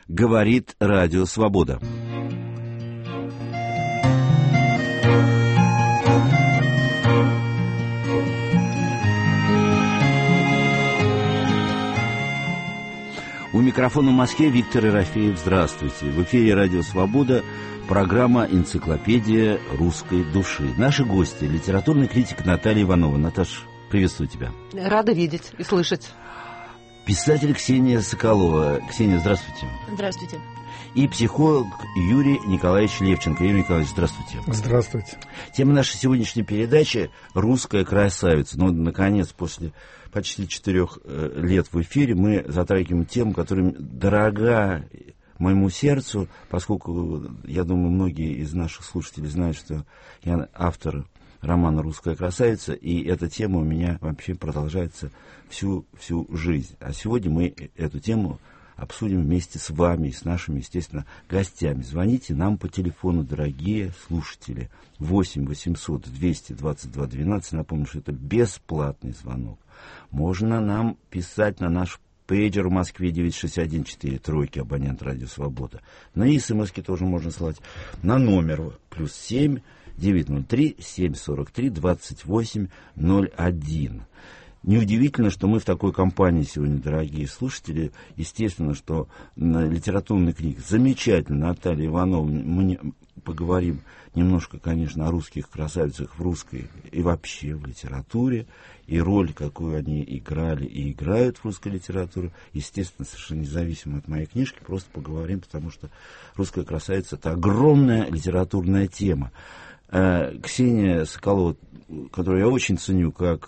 Говорит Радио Свобода. У микрофона в Москве Виктор Ерофеев. Здравствуйте. В эфире Радио Свобода, программа «Энциклопедия русской души». Наши гости — литературный критик Наталья Иванова. Наташ, приветствую тебя. Рада видеть и слышать. Писатель Ксения Соколова. Ксения, здравствуйте. Здравствуйте. И психолог Юрий Николаевич Левченко. Юрий Николаевич, здравствуйте. Здравствуйте. Тема нашей сегодняшней передачи — «Русская красавица». Ну, наконец, после почти 4 лет в эфире мы затрагиваем тему, которая дорога моему сердцу, поскольку, я думаю, многие из наших слушателей знают, что я автор романа «Русская красавица», и эта тема у меня вообще продолжается всю жизнь. А сегодня мы эту тему обсудим вместе с вами и с нашими, естественно, гостями. Звоните нам по телефону, дорогие слушатели. 8 800 222 12. Напомню, что это бесплатный звонок. Можно нам писать на наш пейджер в Москве 961-4, абонент Радио Свобода. На смс-ки тоже можно слать на номер +7 903 743 2801. Неудивительно, что мы в такой компании сегодня, дорогие слушатели. Естественно, что на литературной книге замечательно Наталья Иванова. Мы поговорим немножко, конечно, о русских красавицах в русской и вообще в литературе, и роль, какую они играли и играют в русской литературе. Естественно, совершенно независимо от моей книжки, просто поговорим, потому что «Русская красавица» — это огромная литературная тема. Ксения Соколова, которую я очень ценю как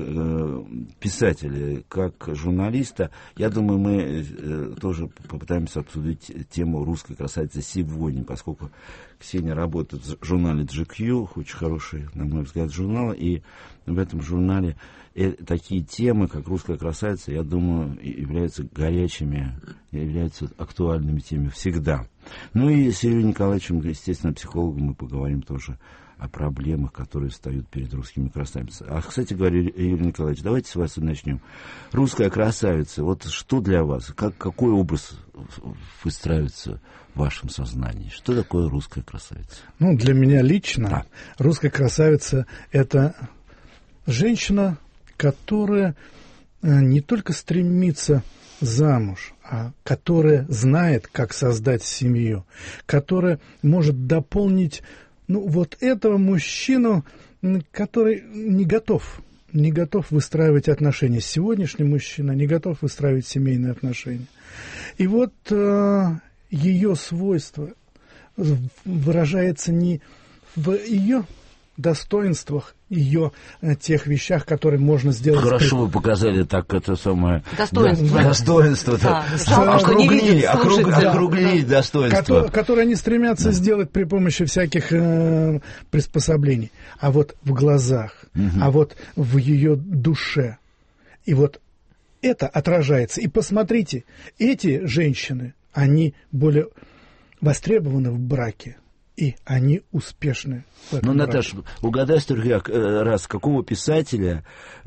писателя, как журналиста, я думаю, мы тоже попытаемся обсудить тему «Русской красавицы» сегодня, поскольку Ксения работает в журнале GQ, очень хороший, на мой взгляд, журнал, и в этом журнале такие темы, как «Русская красавица», я думаю, являются горячими, являются актуальными темами всегда. Ну и с Юрием Николаевичем, естественно, психологом, мы поговорим тоже о проблемах, которые встают перед русскими красавицами. А, кстати говоря, Юрий Николаевич, давайте с вас и начнем. «Русская красавица», вот что для вас, какой образ выстраивается в вашем сознании? Что такое русская красавица? Ну, для меня лично да. Русская красавица — это женщина, которая не только стремится замуж, а которая знает, как создать семью, которая может дополнить вот этого мужчину, который не готов выстраивать отношения. Сегодняшний мужчина не готов выстраивать семейные отношения. И вот ее свойство выражается не в ее достоинствах, ее тех вещах, которые можно сделать. Хорошо вы показали так это самое достоинство. Да. Округлили достоинство. Которые они стремятся сделать при помощи всяких приспособлений. А вот в глазах, а вот в ее душе. И вот это отражается. И посмотрите, эти женщины, они более востребованы в браке. И они успешны в этом браке. Наташа, угадай раз, какого писателя,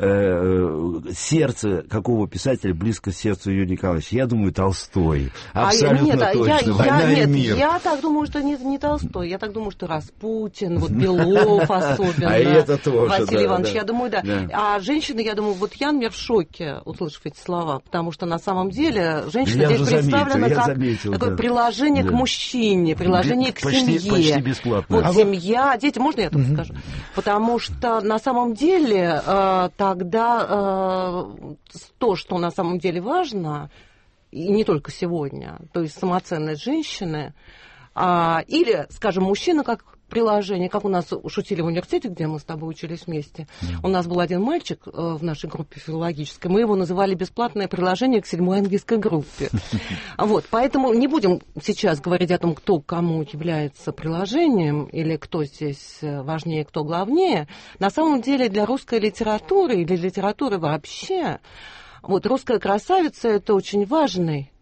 сердце какого писателя близко к сердцу Юрия Николаевича? Я думаю, Толстой. Абсолютно точно. «Война и мир». Я так думаю, что не Толстой. Я так думаю, что Распутин, вот Белов особенно. А это тоже, Василий Иванович, да. Я думаю, да. А женщины, я думаю, вот я, например, в шоке, услышав эти слова, потому что на самом деле женщина здесь представлена как такое приложение к мужчине, приложение к семье. Почти бесплатно. Вот семья, дети, можно я так скажу? Потому что на самом деле тогда то, что на самом деле важно, и не только сегодня, то есть самоценность женщины, или, скажем, мужчина как приложение, как у нас шутили в университете, где мы с тобой учились вместе. У нас был один мальчик в нашей группе филологической, мы его называли «бесплатное приложение к 7-й английской группе». Вот, поэтому не будем сейчас говорить о том, кто кому является приложением, или кто здесь важнее, кто главнее. На самом деле для русской литературы и для литературы вообще, вот «Русская красавица» — это очень важный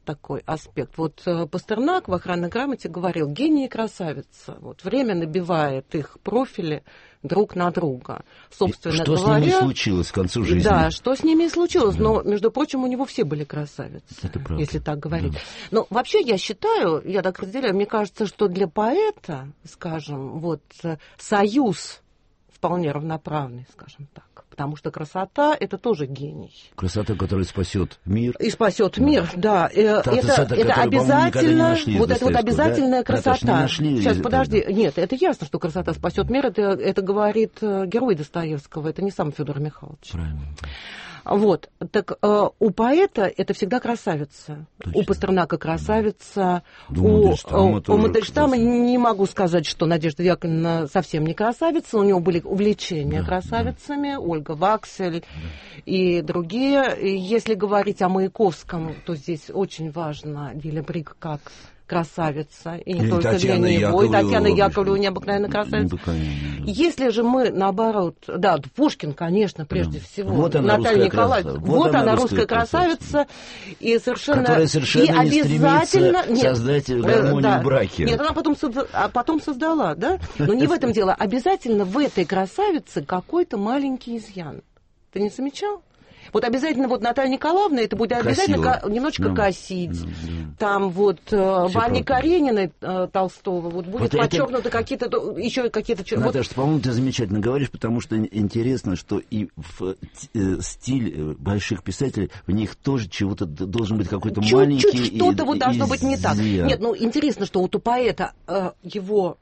такой аспект. Вот Пастернак в «Охранной грамоте» говорил: гений и красавица. Вот время набивает их профили друг на друга. Собственно что говоря, с ними случилось к концу жизни? Да, что с ними и случилось. Да. Но, между прочим, у него все были красавицы, если так говорить. Да. Но вообще я считаю, я так разделяю, мне кажется, что для поэта, скажем, вот союз вполне равноправный, скажем так. Потому что красота — это тоже гений. Красота, которая спасет мир. И спасет мир, да. Это обязательно, вот это вот обязательная красота. Сейчас, подожди. Нет, это ясно, что красота спасет мир. Это говорит герой Достоевского. Это не сам Федор Михайлович. Правильно. Вот, так у поэта это всегда красавица. Точно. У Пастернака красавица. Да. У Мандельштама не могу сказать, что Надежда Яковлевна совсем не красавица. У него были увлечения красавицами, Ольга Ваксель и другие. И если говорить о Маяковском, то здесь очень важно Лиля Брик как красавица, и не только Татьяна для него, и Татьяна Яковлева необыкновенно красавица. Если же мы, наоборот, да, Пушкин, конечно, прежде всего, вот Наталья Николаевна, вот она русская красавица, и совершенно... Которая совершенно и обязательно создать гармонию в браке. Нет, она потом создала, да? Но не в этом дело. Обязательно в этой красавице какой-то маленький изъян. Ты не замечал? Вот обязательно вот Наталья Николаевна, это будет обязательно немножечко косить. Там вот в Анне Карениной Толстого вот будет подчеркнуты какие-то, еще какие-то... Наташа, по-моему, ты замечательно говоришь, потому что интересно, что и в стиль больших писателей, в них тоже чего-то должен быть какой-то маленький... Чуть-чуть что-то вот должно быть не так. Нет, ну интересно, что вот у поэта его...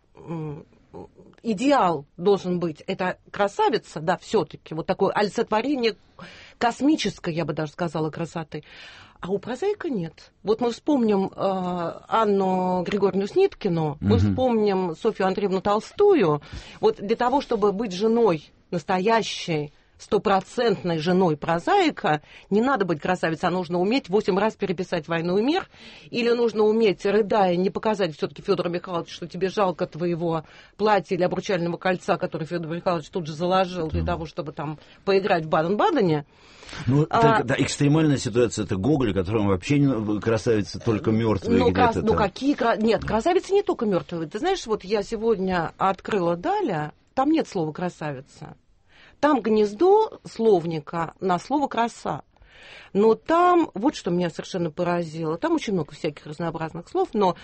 идеал должен быть, это красавица, да, все-таки, вот такое олицетворение космической, я бы даже сказала, красоты. А у прозаика нет. Вот мы вспомним Анну Григорьевну Сниткину, мы вспомним Софью Андреевну Толстую. Вот для того, чтобы быть женой настоящей, стопроцентной женой прозаика, не надо быть красавицей, а нужно уметь 8 раз переписать «Войну и мир», или нужно уметь, рыдая, не показать все-таки Федору Михайловичу, что тебе жалко твоего платья или обручального кольца, который Федор Михайлович тут же заложил для того, чтобы там поиграть в Баден-Бадене. Ну, да, экстремальная ситуация — это Гоголь, которому вообще не красавица, только мертвые. Нет, красавицы не только мертвые. Ты знаешь, вот я сегодня открыла Даля, там нет слова «красавица». Там гнездо словника на слово «краса». Но там, вот что меня совершенно поразило, там очень много всяких разнообразных слов, но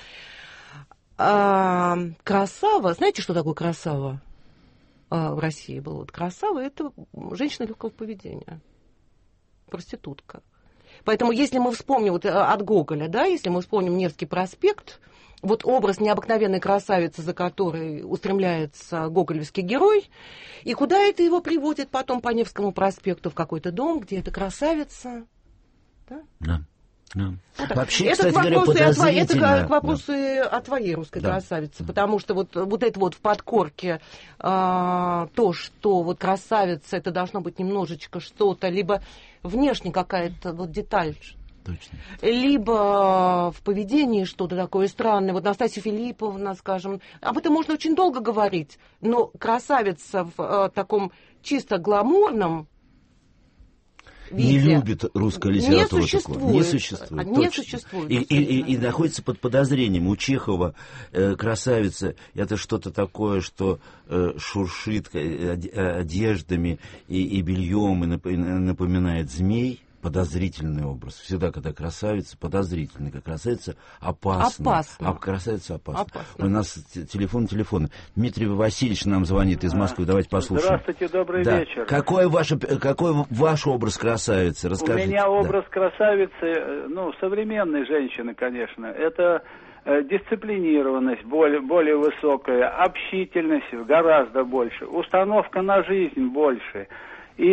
красава, знаете, что такое красава в России было? Вот красава — это женщина легкого поведения, проститутка. Поэтому если мы вспомним вот от Гоголя, да, если мы вспомним Невский проспект, вот образ необыкновенной красавицы, за которой устремляется гоголевский герой, и куда это его приводит потом по Невскому проспекту в какой-то дом, где эта красавица... Да? Да. Да. Вообще, это, кстати говоря, подозрительно. Это к вопросу о твоей русской красавице, потому что вот это вот в подкорке то, что вот красавица, это должно быть немножечко что-то, либо внешне какая-то вот деталь, точно, либо в поведении что-то такое странное. Вот Настасья Филипповна, скажем, об этом можно очень долго говорить, но красавица в таком чисто гламурном не любит русская литература. Не существует. Не существует. И находится под подозрением. У Чехова красавица — это что-то такое, что шуршит одеждами и бельем, и напоминает змей. Подозрительный образ. Всегда, когда красавица, подозрительная, как красавица, опасна. Красавица опасна. У нас телефон. Дмитрий Васильевич нам звонит из Москвы. Давайте послушаем. Здравствуйте, добрый вечер. Какой ваш образ красавицы? Расскажите. У меня образ красавицы, современной женщины, конечно. Это дисциплинированность более высокая, общительность гораздо больше, установка на жизнь больше. И,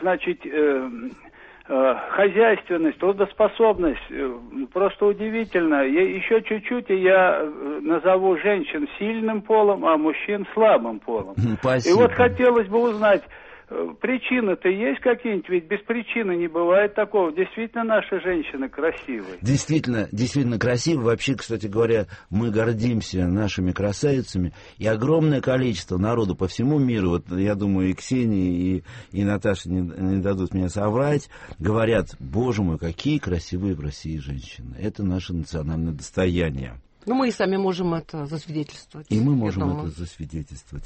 хозяйственность, трудоспособность просто удивительно. Еще чуть-чуть, и я назову женщин сильным полом, а мужчин слабым полом. Спасибо. И вот хотелось бы узнать, причины-то есть какие-нибудь? Ведь без причины не бывает такого. Действительно, наши женщины красивые. Действительно красивые. Вообще, кстати говоря, мы гордимся нашими красавицами. И огромное количество народу по всему миру, вот я думаю, и Ксения, и Наташа не дадут меня соврать, говорят: боже мой, какие красивые в России женщины. Это наше национальное достояние. Ну, мы и сами можем это засвидетельствовать. И мы можем это засвидетельствовать.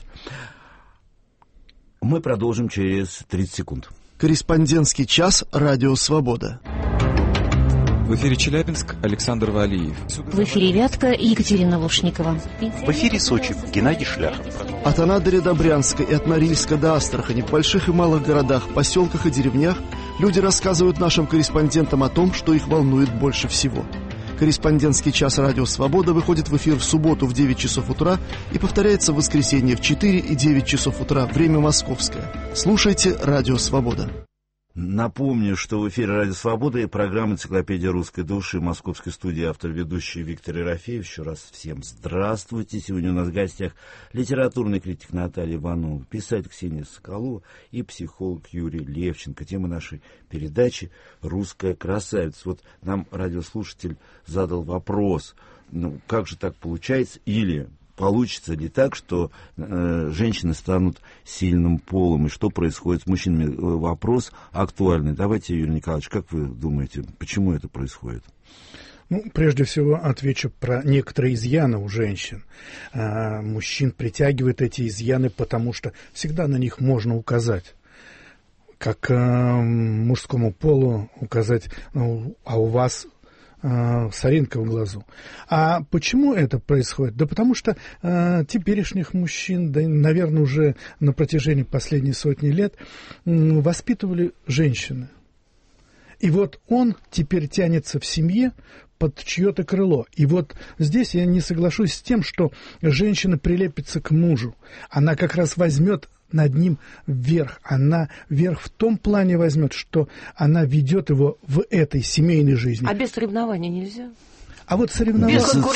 Мы продолжим через 30 секунд. Корреспондентский час «Радио Свобода». В эфире Челябинск, Александр Валиев. В эфире Вятка, Екатерина Лушникова. В эфире Сочи, Геннадий Шляхов. От Анадыря до Брянска и от Норильска до Астрахани, в больших и малых городах, поселках и деревнях люди рассказывают нашим корреспондентам о том, что их волнует больше всего. Корреспондентский час «Радио Свобода» выходит в эфир в субботу в 9 часов утра и повторяется в воскресенье в 4 и 9 часов утра, время московское. Слушайте «Радио Свобода». Напомню, что в эфире «Радио Свобода» и программа «Энциклопедия русской души» в московской студии автор-ведущий Виктор Ерофеев. Еще раз всем здравствуйте. Сегодня у нас в гостях литературный критик Наталья Иванова, писатель Ксения Соколова и психолог Юрий Левченко. Тема нашей передачи «Русская красавица». Вот нам радиослушатель задал вопрос: ну, как же так получается, или получится ли так, что женщины станут сильным полом, и что происходит с мужчинами? Вопрос актуальный. Давайте, Юрий Николаевич, как вы думаете, почему это происходит? Ну, прежде всего, отвечу про некоторые изъяны у женщин. Мужчин притягивают эти изъяны, потому что всегда на них можно указать. Как мужскому полу указать: ну, а у вас соринка в глазу. А почему это происходит? Да потому что теперешних мужчин, да, наверное, уже на протяжении последней сотни лет воспитывали женщины. И вот он теперь тянется в семье под чье-то крыло. И вот здесь я не соглашусь с тем, что женщина прилепится к мужу. Она как раз возьмет над ним вверх. Она вверх в том плане возьмет, что она ведет его в этой семейной жизни. А без соревнований нельзя? А вот соревнования...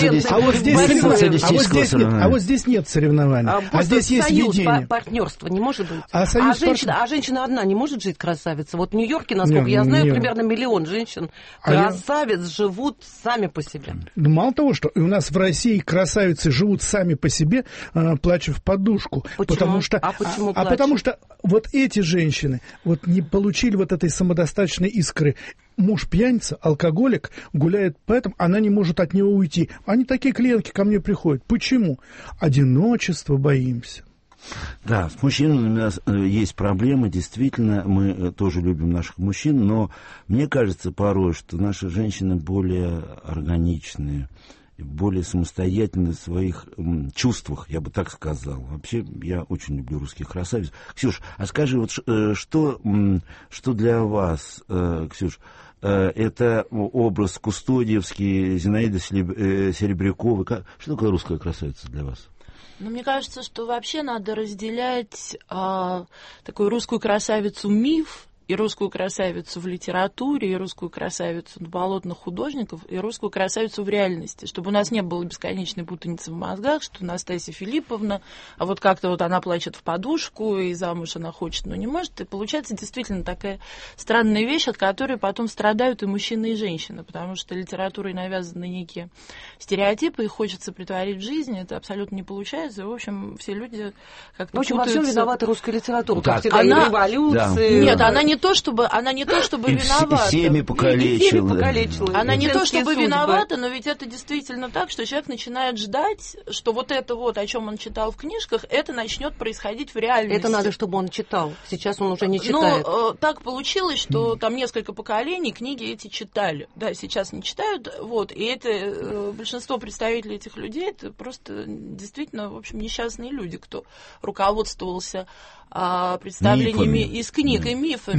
А вот здесь нет соревнований. А здесь есть ведение. Партнерство не может быть. А женщина одна не может жить красавица. Вот в Нью-Йорке, насколько я знаю, примерно 1 миллион женщин красавиц живут сами по себе. Мало того, что и у нас в России красавицы живут сами по себе, плача в подушку. Почему? Потому что вот эти женщины вот не получили вот этой самодостаточной искры. Муж пьяница, алкоголик, гуляет, поэтому она не может от него уйти. Они такие клиентки ко мне приходят. Почему? Одиночество боимся. Да, с мужчинами у нас есть проблемы, действительно, мы тоже любим наших мужчин, но мне кажется порой, что наши женщины более органичные, более самостоятельны в своих чувствах, я бы так сказал. Вообще, я очень люблю русских красавиц. Ксюш, а скажи, вот что для вас, Ксюш, это образ Кустодиевский, Зинаиды Серебряковой? Что такое русская красавица для вас? Ну, мне кажется, что вообще надо разделять такую русскую красавицу-миф, и русскую красавицу в литературе, и русскую красавицу на полотнах художников, и русскую красавицу в реальности, чтобы у нас не было бесконечной путаницы в мозгах, что Настасья Филипповна, а вот как-то вот она плачет в подушку, и замуж она хочет, но не может, и получается действительно такая странная вещь, от которой потом страдают и мужчины, и женщины, потому что литературой навязаны некие стереотипы, их хочется притворить в жизни, это абсолютно не получается, и, в общем, все люди как-то в общем, во всем виновата русская литература, как всегда, и революции. Нет, она не то чтобы виновата. Семьи покалечила. Она не то чтобы виновата, но ведь это действительно так, что человек начинает ждать, что вот это вот, о чем он читал в книжках, это начнет происходить в реальности. Это надо, чтобы он читал. Сейчас он уже не читает. Но так получилось, что там несколько поколений книги эти читали. Да, сейчас не читают. Вот, и это большинство представителей этих людей, это просто действительно, в общем, несчастные люди, кто руководствовался представлениями из книг и мифами.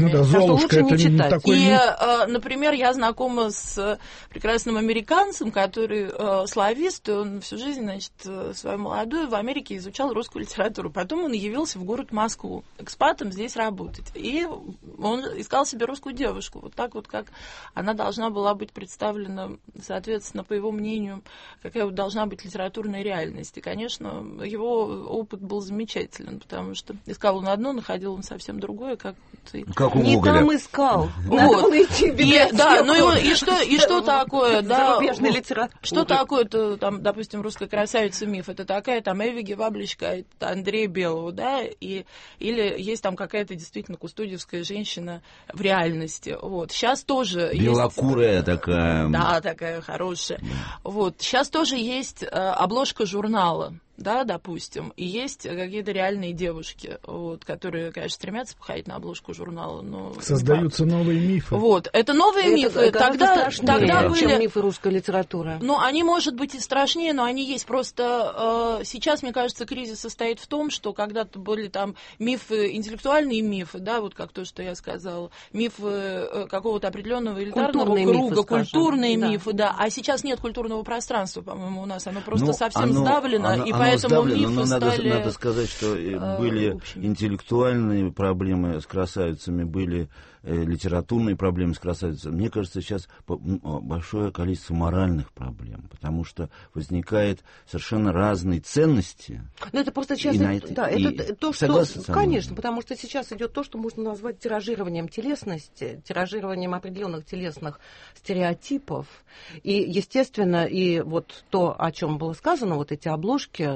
Ну да, Золушка, это не такой... И, например, я знакома с прекрасным американцем, который славист, и он всю жизнь, значит, свою молодую в Америке изучал русскую литературу. Потом он явился в город Москву экспатом здесь работать. И он искал себе русскую девушку. Вот так вот, как она должна была быть представлена, соответственно, по его мнению, какая вот должна быть литературная реальность. И, конечно, его опыт был замечателен, потому что искал он одно, находил он совсем другое, как у не Гоголя. Там искал. Надо найти библиотеку. Да, ну и что такое, да, зарубежной литературы. Что такое-то, там, допустим, русская красавица миф? Это такая там Эви Гевабличка, это Андрея Белого, да, или есть там какая-то действительно кустодиевская женщина в реальности. Вот. Сейчас тоже белокурая есть... такая. Да, такая хорошая. Да. Вот. Сейчас тоже есть обложка журнала. Да, допустим, и есть какие-то реальные девушки, вот, которые, конечно, стремятся походить на обложку журнала, но... Создаются новые мифы. Вот, это новые мифы. Тогда были... чем мифы русской литературы. Ну, они, может быть, и страшнее, но они есть. Просто сейчас, мне кажется, кризис состоит в том, что когда-то были там мифы, интеллектуальные мифы, да, вот как то, что я сказала, мифы какого-то определенного элитарного круга, культурные мифы, да, а сейчас нет культурного пространства, по-моему, у нас, оно просто совсем сдавлено, и поэтому мифы стали... Надо сказать, что были интеллектуальные проблемы с красавицами, были литературные проблемы с красавицами. Мне кажется, сейчас большое количество моральных проблем, потому что возникают совершенно разные ценности. Но это просто сейчас... это то, что... Конечно, потому что сейчас идет то, что можно назвать тиражированием телесности, тиражированием определенных телесных стереотипов. И, естественно, и вот то, о чем было сказано, вот эти обложки,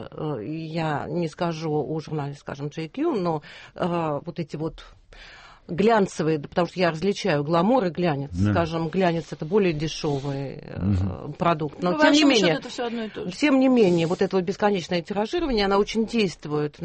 я не скажу о журнале, скажем, JQ, но вот эти вот глянцевые, потому что я различаю гламур и глянец. Да. Скажем, глянец это более дешевый продукт. Но тем не менее, это все одно и то же. Тем не менее, вот это вот бесконечное тиражирование, оно очень действует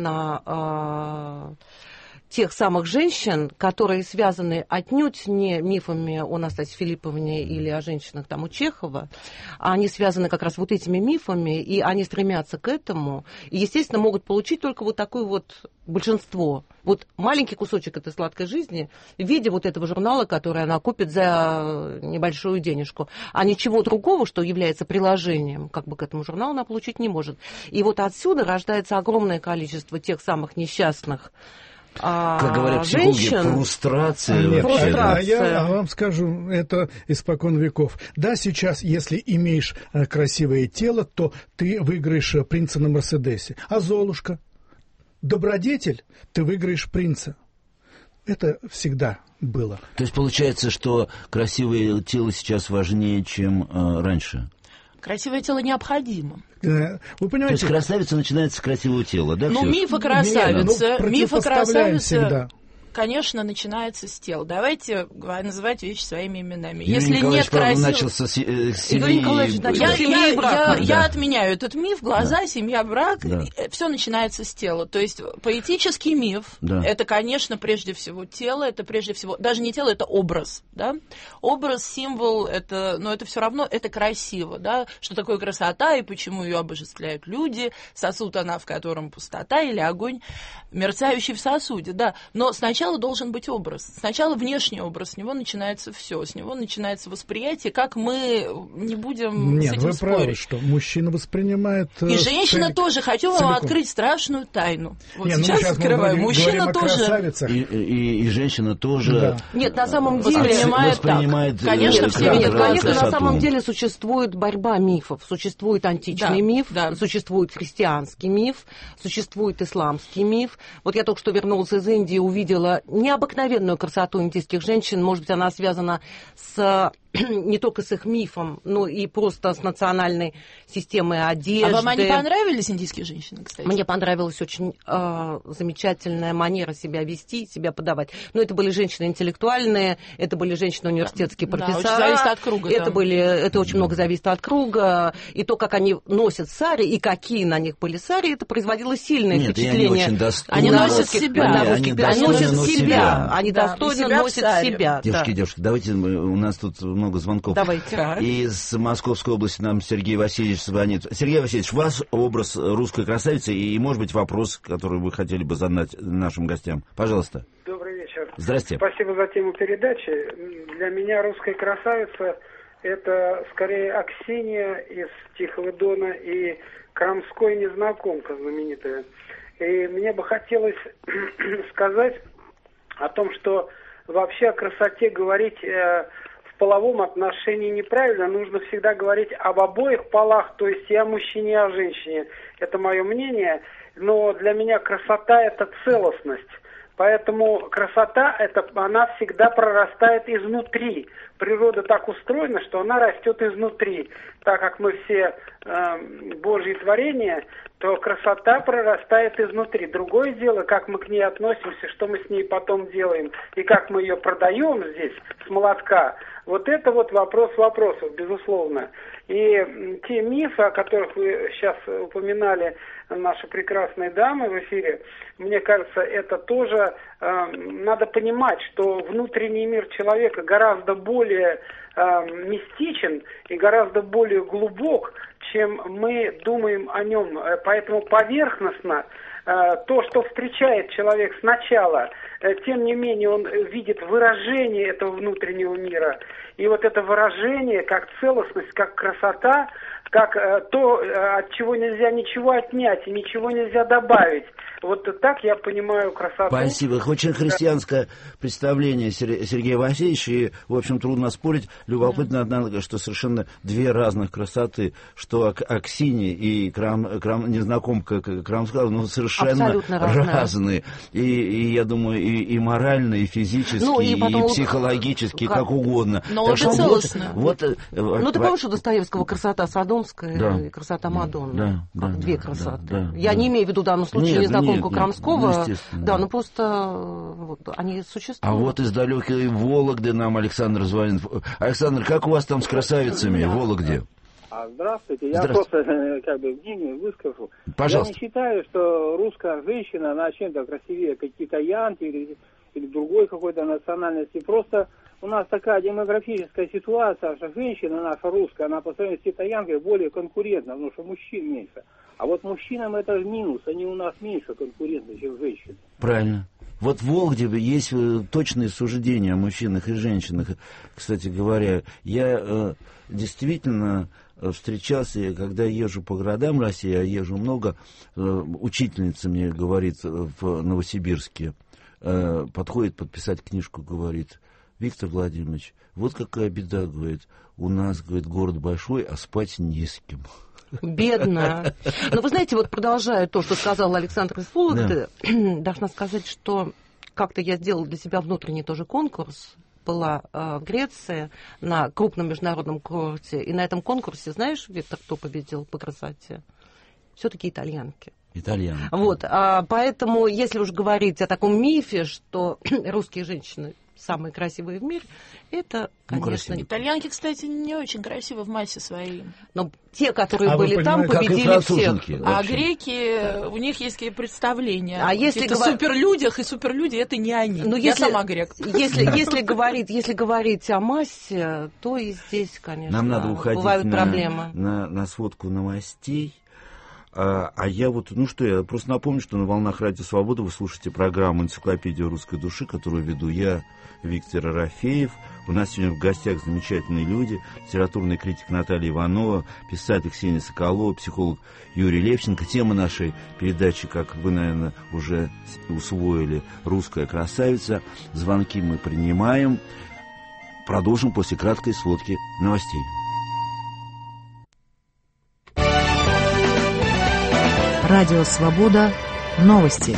на тех самых женщин, которые связаны отнюдь не мифами о Настасье Филипповне или о женщинах там у Чехова, а они связаны как раз вот этими мифами, и они стремятся к этому, и, естественно, могут получить только вот такое вот большинство. Вот маленький кусочек этой сладкой жизни в виде вот этого журнала, который она купит за небольшую денежку, а ничего другого, что является приложением, как бы к этому журналу она получить не может. И вот отсюда рождается огромное количество тех самых несчастных как говорят психологи, фрустрация. Я вам скажу, это испокон веков. Да, сейчас, если имеешь красивое тело, то ты выиграешь принца на Мерседесе. А Золушка? Добродетель, ты выиграешь принца. Это всегда было. То есть получается, что красивое тело сейчас важнее, чем раньше? Красивое тело необходимо. Вы понимаете? То есть красавица начинается с красивого тела, да? Ну, миф о красавице, конечно, начинается с тела. Давайте называть вещи своими именами. Юрий Если нет красивого... начался с семьи и брака. Я отменяю этот миф. Глаза, семья, брак. Все начинается с тела. То есть поэтический миф, это, конечно, прежде всего тело, это прежде всего... Даже не тело, это образ. Да? Образ, символ, но это все равно, это красиво. Да? Что такое красота и почему ее обожествляют люди? Сосуд она, в котором пустота, или огонь, мерцающий в сосуде. Да? Но сначала должен быть образ. Сначала внешний образ, с него начинается все, с него начинается восприятие, как мы не будем с этим спорить. Нет, вы правы, что мужчина воспринимает... И женщина тоже. Хочу вам открыть страшную тайну. Вот сейчас открываю. Мужчина тоже... И женщина тоже... Да. Нет, на самом деле... Воспринимает конечно, конечно, на самом деле существует борьба мифов. Существует античный миф, существует христианский миф, существует исламский миф. Вот я только что вернулась из Индии, увидела необыкновенную красоту индийских женщин. Может быть, она связана не только с их мифом, но и просто с национальной системой одежды. А вам они понравились, индийские женщины, кстати? Мне понравилась очень замечательная манера себя вести, себя подавать. Но это были женщины интеллектуальные, это были женщины университетские профессора. Да, очень зависит от круга. Это очень много зависит от круга. И то, как они носят сари, и какие на них были сари, это производило сильное впечатление. Они носят себя. Они носят себя. Они достойно носят себя. Девушки, давайте, у нас тут много звонков. Давайте. Из Московской области нам Сергей Васильевич звонит. Сергей Васильевич, у вас образ русской красавицы и, может быть, вопрос, который вы хотели бы задать нашим гостям. Пожалуйста. Добрый вечер. Здрасте. Спасибо за тему передачи. Для меня русская красавица – это скорее Аксинья из Тихого Дона и Крамской незнакомка знаменитая. И мне бы хотелось сказать о том, что вообще о красоте говорить в половом отношении неправильно. Нужно всегда говорить об обоих полах, то есть и о мужчине, и о женщине. Это мое мнение. Но для меня красота – это целостность. Поэтому красота, она всегда прорастает изнутри. Природа так устроена, что она растет изнутри. Так как мы все Божьи творения, то красота прорастает изнутри. Другое дело, как мы к ней относимся, что мы с ней потом делаем, и как мы ее продаем здесь с молотка. Вот это вот вопрос вопросов, безусловно. И те мифы, о которых вы сейчас упоминали, наши прекрасные дамы в эфире, мне кажется, это тоже надо понимать, что внутренний мир человека гораздо более мистичен и гораздо более глубок, чем мы думаем о нем. Поэтому поверхностно то, что встречает человек сначала, тем не менее он видит выражение этого внутреннего мира. И вот это выражение, как целостность, как красота, как то, от чего нельзя ничего отнять и ничего нельзя добавить. Вот так я понимаю красоту. Спасибо. Очень христианское представление Сергея Васильевича, и, в общем, трудно спорить. Любопытно, однако, что совершенно две разных красоты, что Аксинья и незнакомка Крамская, ну, совершенно разные. И я думаю, и морально, и физически, и психологически, как угодно. Но это целостно. Ну, ты помнишь у Достоевского красота Содомская и красота Мадонны? Две красоты. Я не имею в виду в данном случае незнакомку Крамского. Да, ну просто они существуют. А вот из далекой Вологды нам Александр звонит. Александр, как у вас там с красавицами в Вологде? Здравствуйте. Я просто мнение выскажу. Пожалуйста. Я не считаю, что русская женщина, она чем-то красивее, как китаянки или другой какой-то национальности. Просто у нас такая демографическая ситуация, что женщина наша русская, она по сравнению с китаянкой более конкурентна, потому что мужчин меньше. А вот мужчинам это минус, они у нас меньше конкурентны, чем женщины. Правильно. Вот в Вологде есть точные суждения о мужчинах и женщинах. Кстати говоря, я действительно встречался, когда езжу по городам России, я езжу много, учительница мне говорит в Новосибирске, подходит подписать книжку, говорит: Виктор Владимирович, вот какая беда, говорит, у нас, говорит, город большой, а спать не с кем. Бедно. Но вы знаете, вот продолжая то, что сказал Александр из Вологды, должна сказать, что как-то я сделала для себя внутренний тоже конкурс. Была в Греции на крупном международном курорте. И на этом конкурсе, знаешь, Виктор, кто победил по красоте? Все-таки итальянки. Итальянки. Вот, поэтому, если уж говорить о таком мифе, что русские женщины самые красивые в мире, это, конечно... Итальянки, кстати, не очень красивы в массе своей. Но те, которые были там, победили всех. А греки, у них есть какие-то представления о суперлюдях, и суперлюди это не они. Но я сама грек. Если говорить о массе, то и здесь, конечно, нам надо уходить бывают проблемы. На сводку новостей. А я вот, я просто напомню, что на «Волнах Радио Свобода» вы слушаете программу «Энциклопедия русской души», которую веду я, Виктор Арафеев. У нас сегодня в гостях замечательные люди: литературный критик Наталья Иванова, писатель Ксения Соколова, психолог Юрий Левченко. Тема нашей передачи, как вы, наверное, уже усвоили, «Русская красавица». Звонки мы принимаем. Продолжим после краткой сводки новостей. Радио «Свобода». Новости.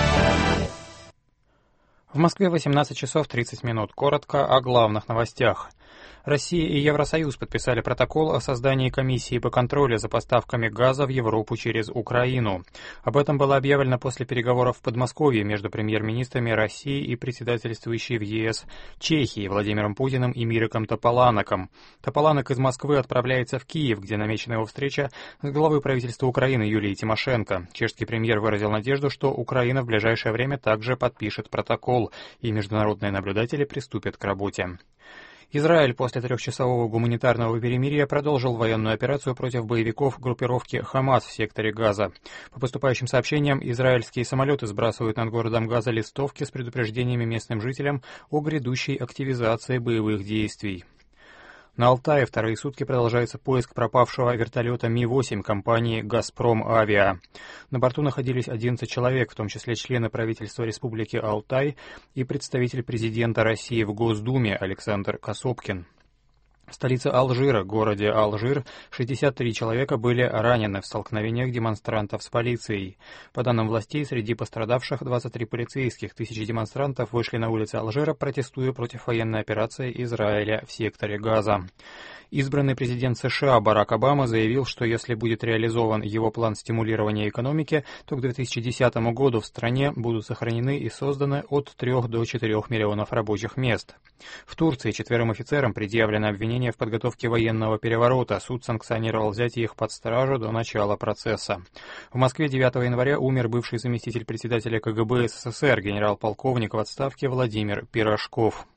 В Москве 18 часов 30 минут. Коротко о главных новостях. Россия и Евросоюз подписали протокол о создании комиссии по контролю за поставками газа в Европу через Украину. Об этом было объявлено после переговоров в Подмосковье между премьер-министрами России и председательствующей в ЕС Чехии Владимиром Путиным и Миреком Тополанеком. Тополанек из Москвы отправляется в Киев, где намечена его встреча с главой правительства Украины Юлией Тимошенко. Чешский премьер выразил надежду, что Украина в ближайшее время также подпишет протокол, и международные наблюдатели приступят к работе. Израиль после 3-часового гуманитарного перемирия продолжил военную операцию против боевиков группировки «Хамас» в секторе Газа. По поступающим сообщениям, израильские самолеты сбрасывают над городом Газа листовки с предупреждениями местным жителям о грядущей активизации боевых действий. На Алтае вторые сутки продолжается поиск пропавшего вертолета Ми-8 компании «Газпром Авиа». На борту находились 11 человек, в том числе члены правительства Республики Алтай и представитель президента России в Госдуме Александр Касопкин. В столице Алжира, городе Алжир, 63 человека были ранены в столкновениях демонстрантов с полицией. По данным властей, среди пострадавших 23 полицейских. Тысячи демонстрантов вышли на улицы Алжира, протестуя против военной операции Израиля в секторе Газа. Избранный президент США Барак Обама заявил, что если будет реализован его план стимулирования экономики, то к 2010 году в стране будут сохранены и созданы от 3 до 4 миллионов рабочих мест. В Турции 4 офицерам предъявлено обвинение в подготовке военного переворота. Суд санкционировал взятие их под стражу до начала процесса. В Москве 9 января умер бывший заместитель председателя КГБ СССР, генерал-полковник в отставке Владимир Пирожков.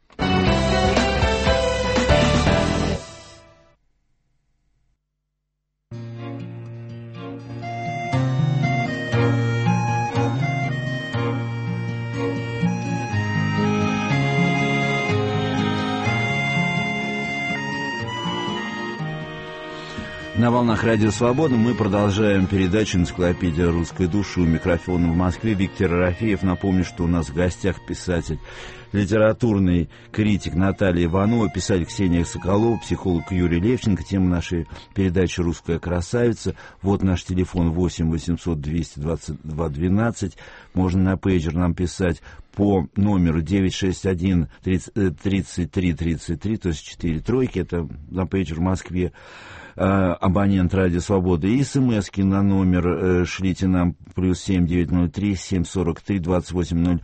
На волнах Радио Свобода мы продолжаем передачу «Энциклопедия русской души». У микрофона в Москве Виктор Ерофеев. Напомню, что у нас в гостях писатель, литературный критик Наталья Иванова, писатель Ксения Соколова, психолог Юрий Левченко. Тема нашей передачи «Русская красавица». Вот наш телефон 8 800 222 12. Можно на пейджер нам писать по номеру 961 33 33, то есть 4 тройки. Это на пейджер в Москве. Абонент Радио Свобода. И смс-ки на номер шлите нам +7 903 743 28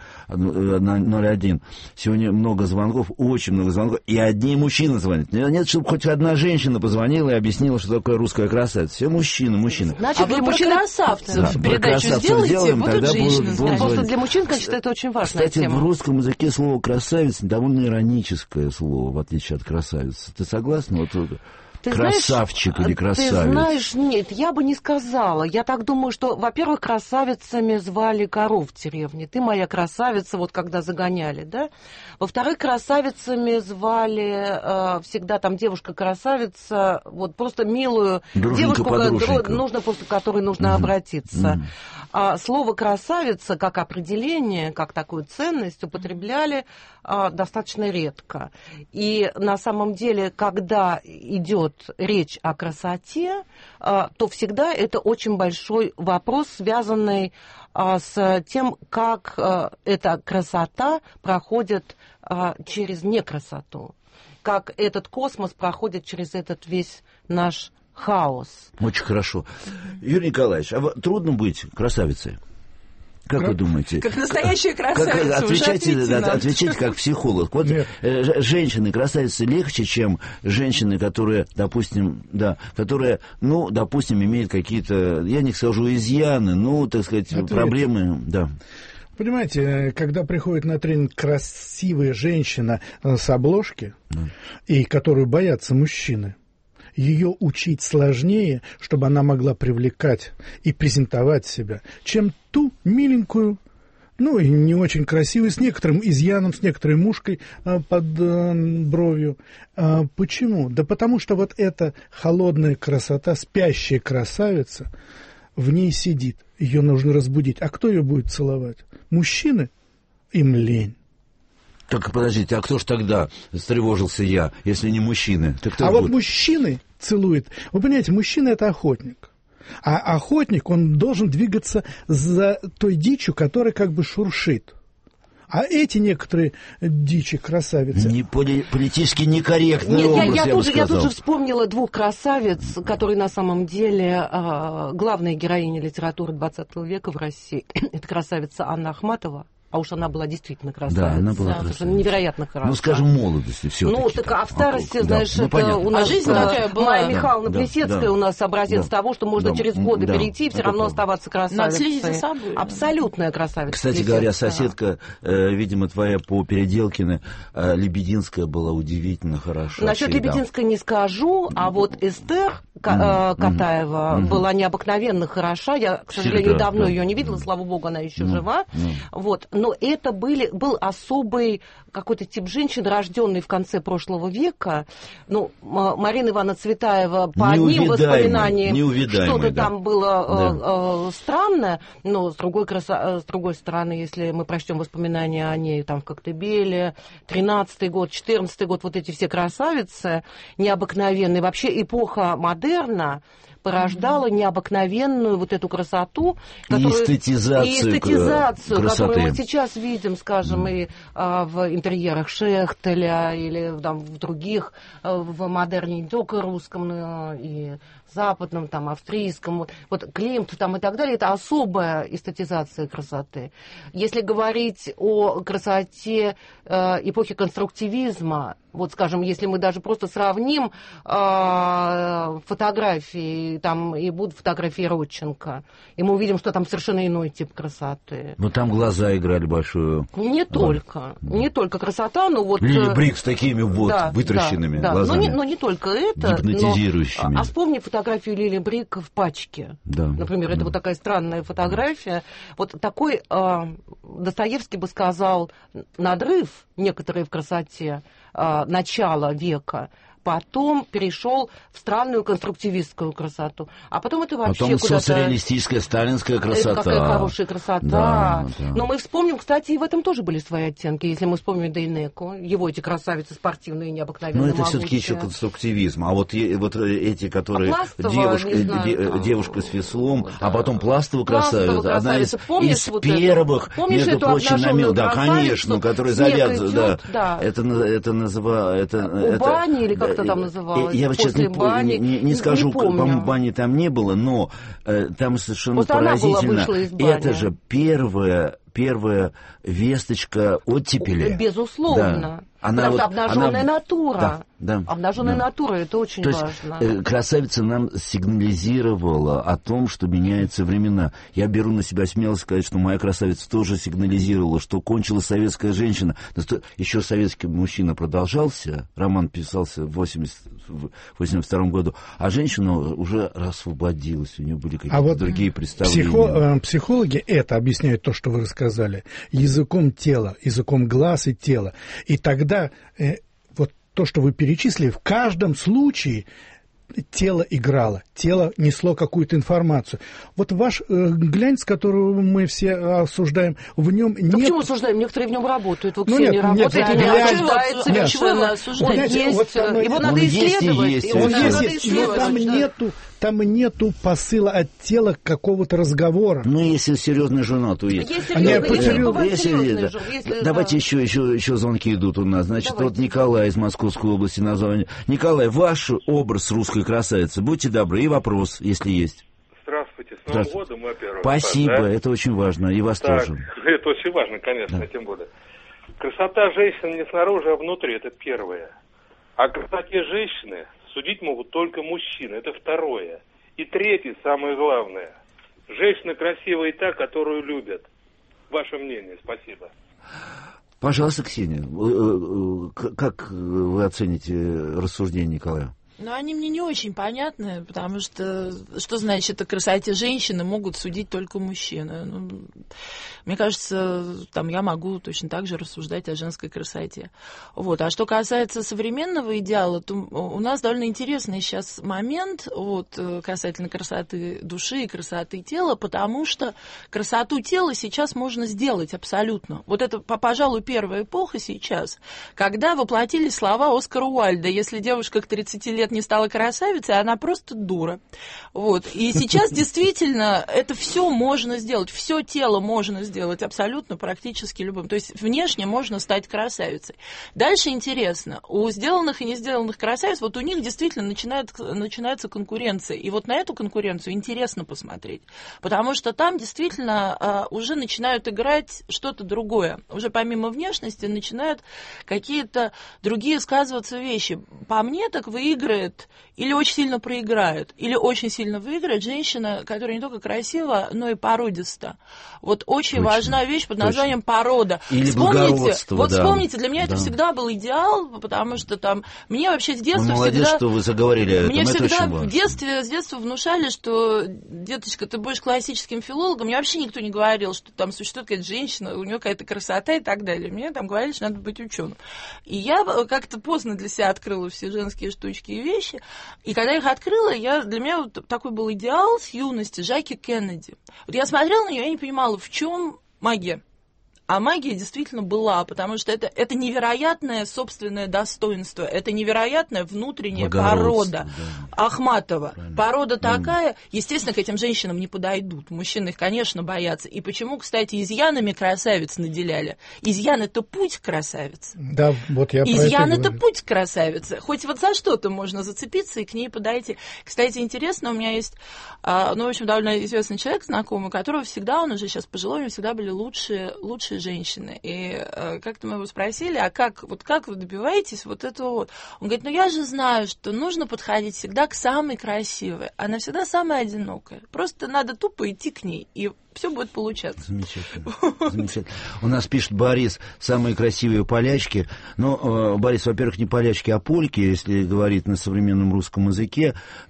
01. Сегодня много звонков, очень много звонков, и одни мужчины звонят. Нет, чтобы хоть одна женщина позвонила и объяснила, что такое русская красавица. Все мужчины. Значит, для мужчин красавцев передачу сделайте, будут женщины. Просто для мужчин, конечно, это очень важная тема. Кстати, в русском языке слово «красавица» довольно ироническое слово, в отличие от красавицы. Ты согласна? Красавчик или красавец? Ты знаешь, нет, я бы не сказала. Я так думаю, что, во-первых, красавицами звали коров в деревне. Ты моя красавица, вот когда загоняли, да? Во-вторых, красавицами звали всегда там девушка-красавица, вот просто милую девушку, к которой нужно обратиться. А слово «красавица» как определение, как такую ценность употребляли достаточно редко. И на самом деле, когда идет речь о красоте, то всегда это очень большой вопрос, связанный с тем, как эта красота проходит через некрасоту, как этот космос проходит через этот весь наш хаос. Очень хорошо. Юрий Николаевич, а трудно быть красавицей? Как вы думаете? Как настоящая красавица. Отвечайте как психолог. Вот женщины красавицы легче, чем женщины, которые, допустим, имеют какие-то, я не скажу изъяны, так сказать, проблемы. Да. Понимаете, когда приходит на тренинг красивая женщина с обложки, и которую боятся мужчины, ее учить сложнее, чтобы она могла привлекать и презентовать себя, чем ту миленькую, и не очень красивую, с некоторым изъяном, с некоторой мушкой под бровью. Почему? Да потому что вот эта холодная красота, спящая красавица, в ней сидит. Ее нужно разбудить. А кто ее будет целовать? Мужчины? Им лень. Так, подождите, а кто ж тогда встревожился я, если не мужчины? Вот мужчины целуют. Вы понимаете, мужчина — это охотник. А охотник, он должен двигаться за той дичью, которая как бы шуршит. А эти некоторые дичи, красавицы... Политически некорректный образ, я бы сказал. Я тут же вспомнила двух красавиц, которые на самом деле главная героиня литературы XX века в России. Это красавица Анна Ахматова А уж она была действительно красавица. Да, она была красавица. Невероятно хороша. Ну, скажем, молодости все-таки. Ну, так, а в старости, знаешь, да, это у нас жизнь такая была. Майя Михайловна Плесецкая у нас образец того, что можно через годы перейти и все равно оставаться красавицей. Надо следить за собой. Абсолютная красавица. Кстати говоря, соседка, видимо, твоя по Переделкиной, Лебединская была удивительно хороша. Насчет Лебединской не скажу, а вот Эстер Катаева была необыкновенно хороша. Я, к сожалению, давно ее не видела, слава богу, она еще жива. Вот. Но это был особый какой-то тип женщин, рожденный в конце прошлого века. Ну, Марина Ивановна Цветаева, по одним воспоминаниям, что-то там было странное, но с другой стороны, если мы прочтем воспоминания о ней там в Коктебеле, 13-й год, 14-й год, вот эти все красавицы необыкновенные. Вообще эпоха модерна порождала необыкновенную вот эту красоту, которую, и эстетизацию которую мы сейчас видим, скажем, и в интерьерах Шехтеля или там, в других, в модерне не только русском, но и западном, там, австрийском, вот Климт там и так далее, это особая эстетизация красоты. Если говорить о красоте эпохи конструктивизма, вот, скажем, если мы даже просто сравним фотографии, там и будут фотографии Родченко, и мы увидим, что там совершенно иной тип красоты. Но там глаза играли большую. Не только красота, но вот... Лили Брик с такими вот вытращенными глазами. Но не только это. Гипнотизирующими. А вспомни фотографию Лили Брик в пачке. Да. Например, это вот такая странная фотография. Вот такой, Достоевский бы сказал, надрыв некоторые в красоте начала века, потом перешел в странную конструктивистскую красоту. А потом это вообще потом куда-то... соцреалистическая, сталинская красота. Это какая хорошая красота. Да. Но мы вспомним, кстати, и в этом тоже были свои оттенки. Если мы вспомним Дейнеко, его эти красавицы спортивные, необыкновенные, это все-таки еще конструктивизм. А вот эти, которые... девушка с веслом, а потом Пластова красавица. Одна из первых, между прочим, намел. Да, конечно, который завязывает. Это называется... У бани или как там называлось? Я вот сейчас не скажу, по-моему, бани там не было, но там совершенно вот поразительно. Это же первая весточка оттепели. Безусловно. Да. Потому что обнаженная натура. Да. Обнаженная натура, это очень важно. Есть, красавица нам сигнализировала о том, что меняются времена. Я беру на себя смелость сказать, что моя красавица тоже сигнализировала, что кончилась советская женщина. Еще советский мужчина продолжался, роман писался в 1982 году, а женщина уже освободилась, у нее были какие-то другие представления. Психологи это объясняют, то, что вы рассказали, языком тела, языком глаз и тела. И тогда вот то, что вы перечислили, в каждом случае тело играло, тело несло какую-то информацию. Вот ваш глянец, которого мы все осуждаем, в нем нет... Почему осуждаем? Некоторые в нем работают. Вот Ксения работает, не осуждается, ничего не осуждает. Его надо исследовать. Там нету посыла от тела какого-то разговора. Ну, если серьезная жена, то есть. Давайте еще звонки идут у нас. Значит, вот Николай из Московской области название. Николай, ваш образ русской красавицы, будьте добры, и вопрос, если есть. Здравствуйте, с Новым годом, во-первых. Спасибо, это очень важно, и вас тоже. Это очень важно, конечно, тем более. Красота женщины не снаружи, а внутри, это первое. О красоте женщины судить могут только мужчины, это второе. И третье, самое главное. Женщина красивая и та, которую любят. Ваше мнение, спасибо. Пожалуйста, Ксения, как вы оцените рассуждение Николая? Ну, они мне не очень понятны, потому что значит о красоте женщины могут судить только мужчины. Ну, мне кажется, там я могу точно так же рассуждать о женской красоте. Вот. А что касается современного идеала, то у нас довольно интересный сейчас момент вот, касательно красоты души и красоты тела, потому что красоту тела сейчас можно сделать абсолютно. Вот это, пожалуй, первая эпоха сейчас, когда воплотились слова Оскара Уайльда. Если девушка к 30 лет лет не стала красавицей, она просто дура. Вот. И сейчас действительно это все можно сделать, все тело можно сделать абсолютно практически любым. То есть внешне можно стать красавицей. Дальше интересно, у сделанных и не сделанных красавиц, вот у них действительно начинается конкуренция. И вот на эту конкуренцию интересно посмотреть. Потому что там действительно уже начинают играть что-то другое. Уже помимо внешности начинают какие-то другие сказываться вещи. По мне так выиграет или очень сильно проиграет, или очень сильно выиграет женщина, которая не только красива, но и породиста. Вот очень важна вещь под названием порода. Или благородство, вот вспомните, для меня это всегда был идеал, потому что там мне вообще с детства молодец, что вы заговорили о этом. Мне это всегда с детства внушали, что, деточка, ты будешь классическим филологом. Мне вообще никто не говорил, что там существует какая-то женщина, у нее какая-то красота и так далее. Мне там говорили, что надо быть ученым. И я как-то поздно для себя открыла все женские штучки и вещи. И когда их открыла, для меня вот такой был идеал с юности Жаки Кеннеди. Вот я смотрела на нее, я не понимала, в чем магия. А магия действительно была, потому что это невероятное собственное достоинство, это невероятная внутренняя порода Ахматова. Правильно. Порода такая, естественно, к этим женщинам не подойдут. Мужчины их, конечно, боятся. И почему, кстати, изъянами красавиц наделяли? Изъян — это путь красавицы. Да, вот я изъян — это путь красавицы. Хоть вот за что-то можно зацепиться и к ней подойти. Кстати, интересно, у меня есть, в общем, довольно известный человек, знакомый, у которого всегда, он уже сейчас пожилой, у него всегда были лучшие женщины. И как-то мы его спросили, а как вы добиваетесь вот этого вот? Он говорит, я же знаю, что нужно подходить всегда к самой красивой. Она всегда самая одинокая. Просто надо тупо идти к ней, и все будет получаться. Замечательно. Замечательно. У нас пишет Борис, самые красивые полячки. Но, Борис, во-первых, не полячки, а польки, если говорить на современном русском языке.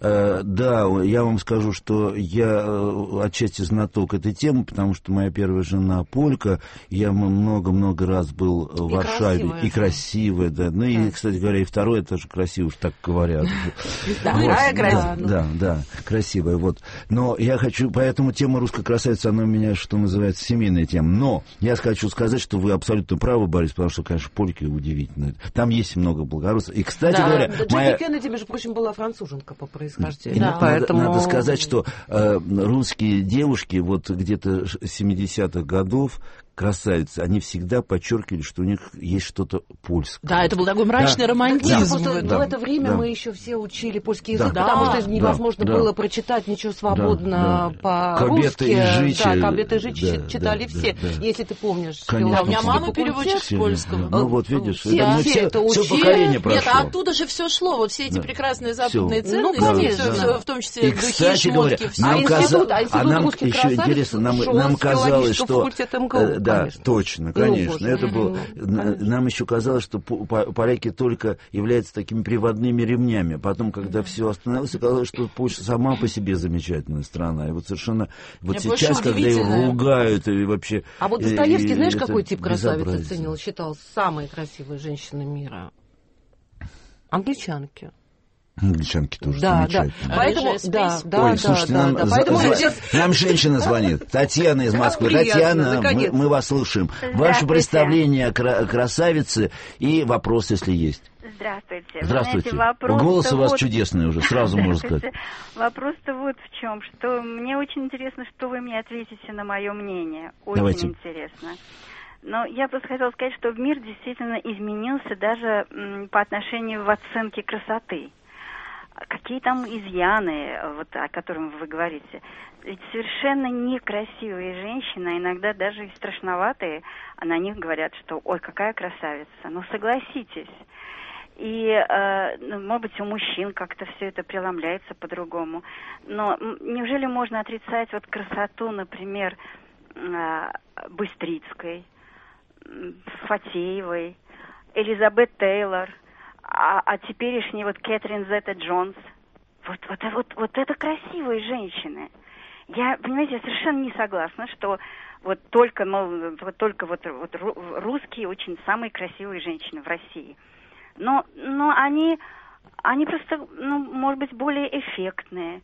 Да, я вам скажу, что я отчасти знаток этой темы, потому что моя первая жена полька. Я много-много раз был в Варшаве. И красивая, да. Ну и, кстати говоря, и второе тоже красиво, уж так говорят. Вторая красивая. Да, красивая. Вот. Но я хочу, поэтому тема русской красавицы, она у меня, что называется, семейная тема. Но я хочу сказать, что вы абсолютно правы, Борис, потому что, конечно, польки удивительные. Там есть много благородства. И, кстати говоря... Джеки Кеннеди, между прочим, была француженка по происхождению. Да. Поэтому... Надо сказать, что русские девушки вот где-то 70-х годов, красавицы, они всегда подчеркивали, что у них есть что-то польское. Да, это был такой мрачный романтизм. В это время мы еще все учили польский язык, потому что невозможно было прочитать ничего свободно по-русски. «Кабеты жить» читали все, если ты помнишь. У меня мама переводчик с польского. Ну вот, видишь, все поколение прошло. Нет, оттуда же все шло, вот все эти прекрасные западные ценности, в том числе духи, шмотки. А нам еще интересно, нам казалось, что... Да, конечно. Точно, конечно. Это было. Нам еще казалось, что поляки только являются такими приводными ремнями. Потом, когда все остановилось, оказалось, что Польша сама по себе замечательная страна. И вот совершенно вот сейчас, когда его ругают и вообще. А вот Достоевский, знаешь, какой тип красавицы ценил, считал самой красивой женщиной мира? Англичанки. Англичанки тоже замечательно. Поэтому, слушайте, нам женщина звонит. Татьяна из Москвы. Татьяна, мы вас слушаем. Ваше представление о красавице и вопрос, если есть. Здравствуйте. Здравствуйте. Знаете, голос у вас чудесный уже, сразу можно сказать. Вопрос-то вот в чем, что мне очень интересно, что вы мне ответите на мое мнение. Очень Давайте. Интересно. Но я просто хотела сказать, что мир действительно изменился даже по отношению в оценке красоты. Какие там изъяны, вот, о которых вы говорите. Ведь совершенно некрасивые женщины, а иногда даже и страшноватые, а на них говорят, что «ой, какая красавица». Ну, согласитесь. И, может быть, у мужчин как-то все это преломляется по-другому. Но неужели можно отрицать вот красоту, например, Быстрицкой, Фатеевой, Элизабет Тейлор, а теперешней вот Кэтрин Зетта-Джонс? Вот это красивые женщины. Я, понимаете, я совершенно не согласна, что вот только русские очень самые красивые женщины в России. Но они просто, может быть, более эффектные.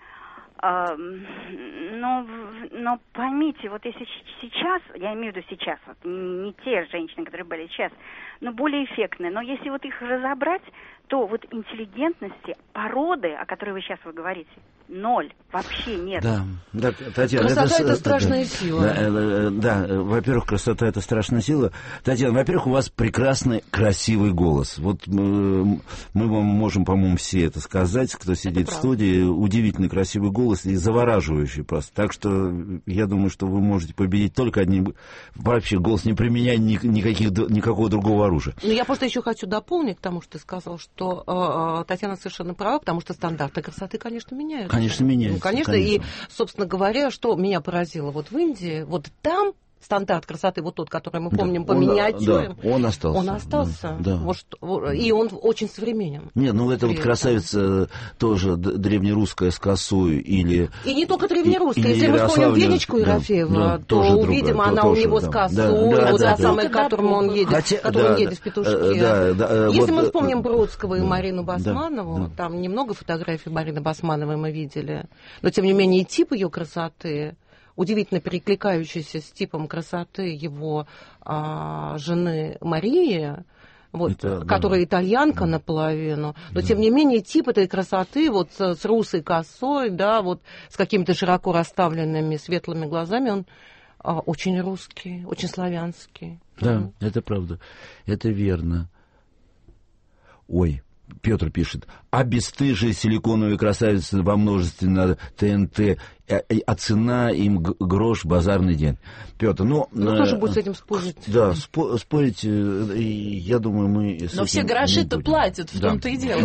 Но поймите, вот если сейчас, я имею в виду сейчас, вот, не те женщины, которые были сейчас, но более эффектные, но если вот их разобрать, то вот интеллигентности, породы, о которой вы сейчас говорите, ноль, вообще нет. Да, Татьяна, красота это страшная сила. Да, во-первых, красота это страшная сила. Татьяна, во-первых, у вас прекрасный, красивый голос. Вот мы вам можем, по-моему, все это сказать, кто сидит в студии. Удивительный красивый голос и завораживающий просто. Так что я думаю, что вы можете победить только одним. Вообще голос не применяя никакого другого оружия. Но я просто еще хочу дополнить к тому, что ты сказал, что Татьяна совершенно права, потому что стандарты красоты, конечно, меняются. Конечно, меняется. Конечно, и, собственно говоря, что меня поразило вот в Индии, вот там стандарт красоты, вот тот, который мы помним по миниатюрам, он остался. Он остался. Да. Вот, и он очень современен. Не, ну это вот красавица тоже древнерусская с косой или... И не только древнерусская. Если мы вспомним Венечку Ерофеева, то увидим, она у него с косой, вот та самая, к которому он едет, в петушке. Если мы вспомним Бродского и Марину Басманову, там немного фотографий Марины Басмановой мы видели, но тем не менее и тип ее красоты удивительно перекликающийся с типом красоты его жены Марии, вот, которая итальянка наполовину, но тем не менее тип этой красоты вот с русой косой, да, вот с какими-то широко расставленными светлыми глазами, он очень русский, очень славянский. Да, это правда, это верно. Ой. Петр пишет, а бесстыжие силиконовые красавицы во множестве на ТНТ, а цена им грош, базарный день. Петр, кто же будет с этим спорить? Да, спорить, я думаю, мы... Но все гроши-то платят, в том-то и дело.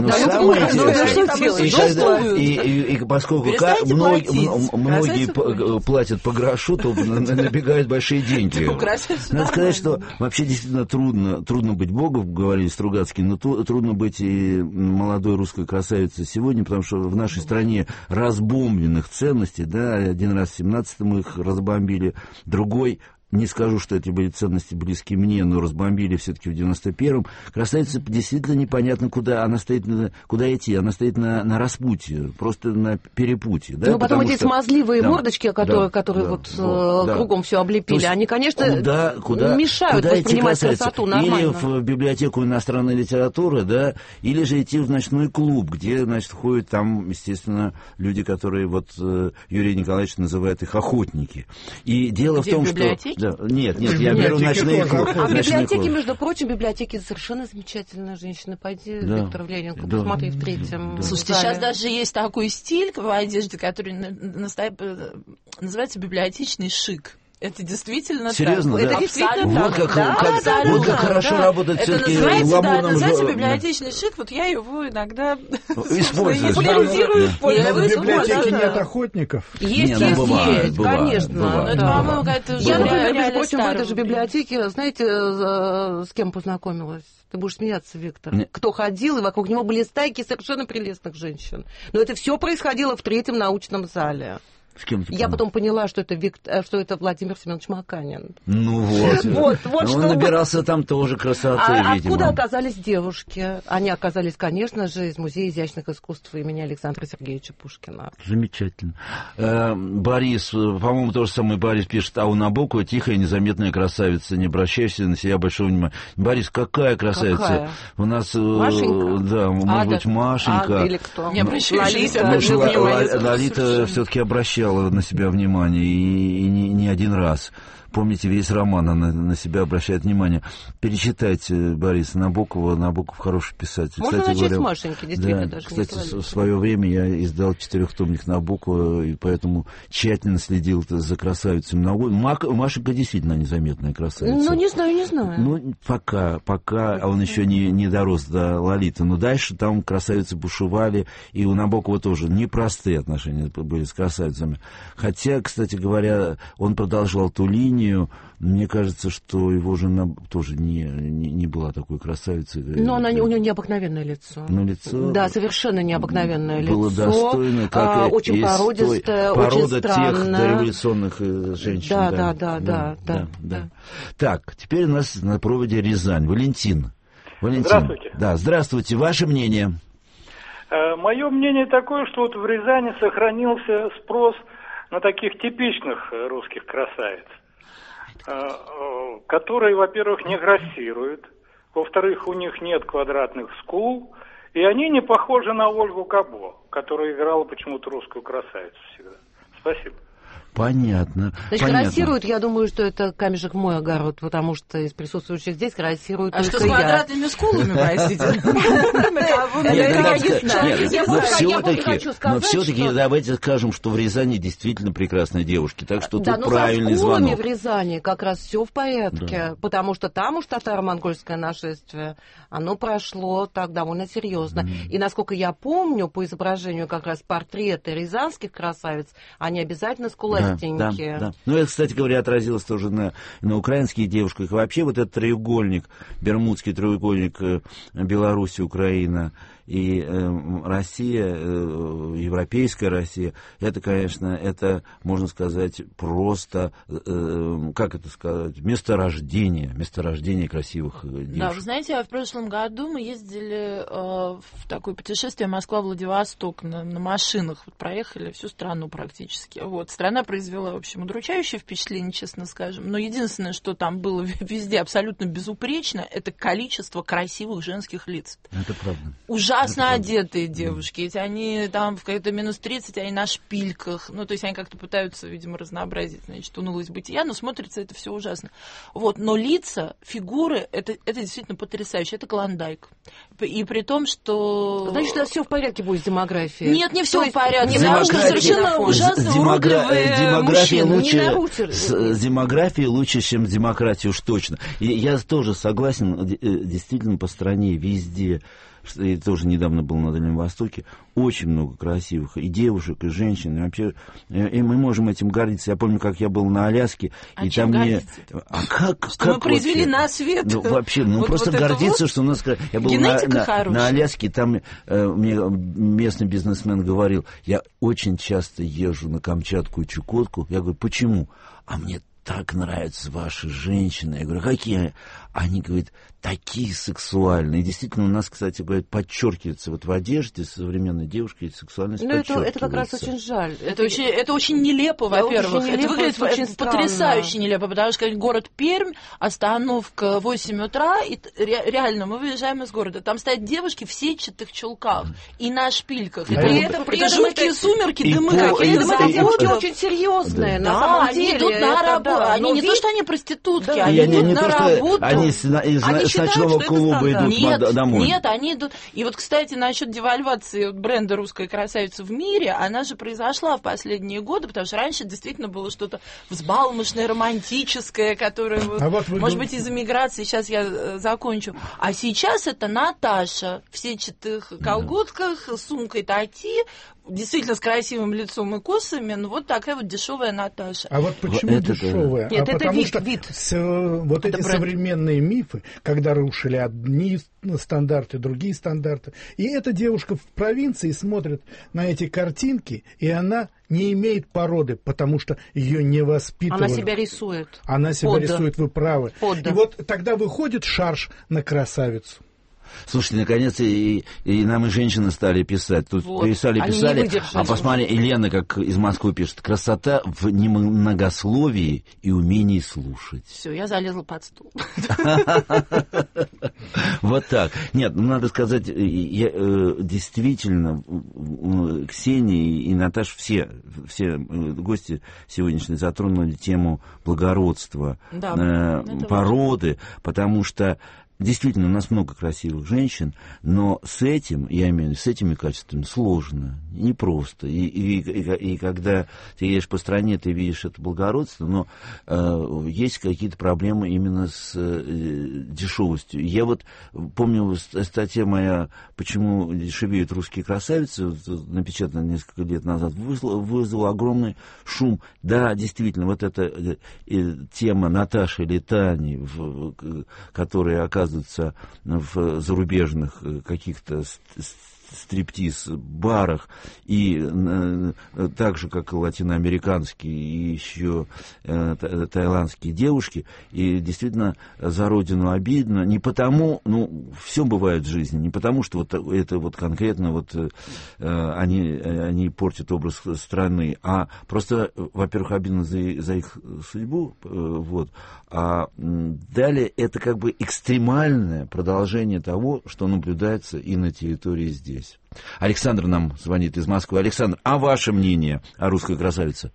И поскольку многие платят по грошу, то набегают большие деньги. Надо сказать, что вообще действительно трудно быть Богом, говорили Стругацкие, но трудно быть и молодой русской красавицей сегодня, потому что в нашей стране разбомбленных ценностей, да, один раз в 17-м их разбомбили, другой, не скажу, что эти были ценности близкие мне, но разбомбили все-таки в 91-м. Красавица действительно непонятно, куда она стоит, куда идти. Она стоит на распутье, просто на перепутье. Да? Ну, потом эти смазливые мордочки, которые кругом все облепили, они, конечно, мешают воспринимать красоту нормально. Или в библиотеку иностранной литературы, да, или же идти в ночной клуб, где, значит, ходят там, естественно, люди, которые вот Юрий Николаевич называет их охотники. И дело в том, что... Да. Нет, я беру ночные клубы. А в библиотеке, между прочим, библиотеки совершенно замечательная женщина. Пойди, Виктор Ленинку, посмотри в третьем. Слушайте, сейчас даже есть такой стиль в одежде, который называется библиотечный шик. Это действительно серьезно, так. Да? Это действительно вот так. Вот как хорошо работает все-таки называется библиотечный шик. Вот я его иногда использую. Популяризирую, использую. В библиотеке нет охотников. Есть, конечно. Я, например, между прочим, в этой же библиотеке, знаете, с кем познакомилась? Ты будешь смеяться, Виктор. Кто ходил, и вокруг него были стайки совершенно прелестных женщин. Но это все происходило в третьем научном зале. Я потом поняла, что это Владимир Семенович Маканин. Ну вот. Он набирался там тоже красоты, видимо. Откуда оказались девушки? Они оказались, конечно же, из Музея изящных искусств имени Александра Сергеевича Пушкина. Замечательно. Борис, по-моему, то же самое Борис пишет, а у Набокова тихая, незаметная красавица, не обращающая на себя большого внимания. Борис, какая красавица? Какая? У нас... Машенька? Да, может быть, Машенька. Или кто? Не обращающаяся на себя. Лолита все-таки обращалась на себя внимание, и не один раз. Помните, весь роман она на себя обращает внимание. Перечитайте Бориса Набокова. Набоков хороший писатель. Можно начать с Машеньки, действительно, даже кстати, в свое время я издал 4-томник Набокова, и поэтому тщательно следил за красавицами. Машенька действительно незаметная красавица. Ну, не знаю. Ну, пока он еще не дорос до Лолиты. Но дальше там красавицы бушевали, и у Набокова тоже непростые отношения были с красавицами. Хотя, кстати говоря, он продолжал ту линию. Мне кажется, что его жена тоже не была такой красавицей. Но у нее необыкновенное лицо. Лицо... Да, совершенно необыкновенное лицо. Было достойно, как очень породистое, очень странное. Порода тех дореволюционных женщин. Да. Так, теперь у нас на проводе Рязань. Валентин. Здравствуйте. Да, здравствуйте. Ваше мнение? Мое мнение такое, что вот в Рязани сохранился спрос на таких типичных русских красавиц, которые, во-первых, не грассируют, во-вторых, у них нет квадратных скул, И они не похожи на Ольгу Кабо, которая играла почему-то русскую красавицу всегда. Спасибо. Понятно. Значит, красируют, я думаю, что это камешек в мой огород, потому что из присутствующих здесь красируют только что, с квадратными скулами, простите? Но все-таки давайте скажем, что в Рязани действительно прекрасные девушки, так что тут правильный звонок. Да, но со скулами в Рязани как раз все в порядке, потому что там уж татаро-монгольское нашествие, оно прошло так довольно серьезно. И насколько я помню, по изображению как раз портреты рязанских красавиц, они обязательно скуластенькие. Да. Ну, это, кстати говоря, отразилось тоже на украинских девушках. И вообще вот этот треугольник, бермудский треугольник Беларусь, Украина и Россия, европейская Россия, это, конечно, это, можно сказать, просто, как это сказать, месторождение красивых девушек. Да, вы знаете, в прошлом году мы ездили в такое путешествие Москва-Владивосток на машинах, вот проехали всю страну практически. Вот, страна произвела, в общем, удручающее впечатление, честно скажем, но единственное, что там было везде абсолютно безупречно, это количество красивых женских лиц. Это правда. Ужасно одетые девушки, ведь они там в какой-то минус 30, они на шпильках, ну, то есть они как-то пытаются, видимо, разнообразить, значит, унылость бытия, но смотрится это все ужасно. Вот, но лица, фигуры, это действительно потрясающе, это клондайк. И при том, что... Значит, у нас все в порядке будет с демографией. Нет, не все в порядке, потому что совершенно ужасно уродливые мужчины. С демографией лучше, чем с демократией уж точно. И я тоже согласен, действительно, по стране везде, и тоже недавно был на Дальнем Востоке, очень много красивых и девушек, и женщин, и вообще, и мы можем этим гордиться. Я помню, как я был на Аляске, и там мне... Что мы произвели на свет. Ну, вообще, просто гордиться, что у нас... Я был на Аляске, там мне местный бизнесмен говорил, я очень часто езжу на Камчатку и Чукотку. Я говорю, почему? А мне так нравятся ваши женщины. Я говорю, какие? Они, говорят, такие сексуальные. И действительно, у нас, кстати, говорят, подчеркивается вот в одежде современной девушки сексуальность подчеркивается. Это как раз очень жаль. Это очень нелепо, во-первых. Это выглядит потрясающе нелепо, потому что город Пермь, остановка 8 утра, и реально мы выезжаем из города. Там стоят девушки в сетчатых чулках и на шпильках. Это жуткие сумерки, дымы какие-то. Это девушки очень серьезные, на самом деле. Они идут на работу. Они не то, что они проститутки, они идут на работу. Они с ночного клуба идут домой. Нет, они идут... И вот, кстати, насчет девальвации бренда «Русская красавица» в мире, она же произошла в последние годы, потому что раньше действительно было что-то взбалмошное, романтическое, которое, может быть, из эмиграции, сейчас я закончу. А сейчас это Наташа в сетчатых колготках, с сумкой Тати, действительно с красивым лицом и косами, ну вот такая вот дешевая Наташа. А вот почему дешевая? Нет, это потому вид, что вид. Вот эти современные мифы, когда рушили одни стандарты, другие стандарты. И эта девушка в провинции смотрит на эти картинки, и она не имеет породы, потому что ее не воспитывали. Она себя рисует. Она себя рисует, вы правы. И вот тогда выходит шарж на красавицу. Слушайте, наконец и нам и женщины стали писать. Тут писали, а посмотри, Елена, как из Москвы пишет, красота в немногословии и умении слушать. Все, я залезла под стул. Вот так. Нет, надо сказать, действительно, Ксения и Наташа, все гости сегодняшние затронули тему благородства, породы, потому что действительно, у нас много красивых женщин, но с этим, я имею в виду, с этими качествами сложно, непросто. И когда ты едешь по стране, ты видишь это благородство, но есть какие-то проблемы именно с дешевостью. Я вот помню, статья моя «Почему дешевеют русские красавицы», напечатана несколько лет назад, вызвала огромный шум. Да, действительно, вот эта тема Наташи или Тани, которая оказывается в зарубежных каких-то стриптиз, барах, и так же, как и латиноамериканские, и еще таиландские девушки, и действительно за родину обидно, не потому, все бывает в жизни, не потому, что вот это вот конкретно вот они портят образ страны, а просто, во-первых, обидно за их судьбу, вот, а далее это как бы экстремальное продолжение того, что наблюдается и на территории здесь. Александр нам звонит из Москвы. Александр, а ваше мнение о русской красавице?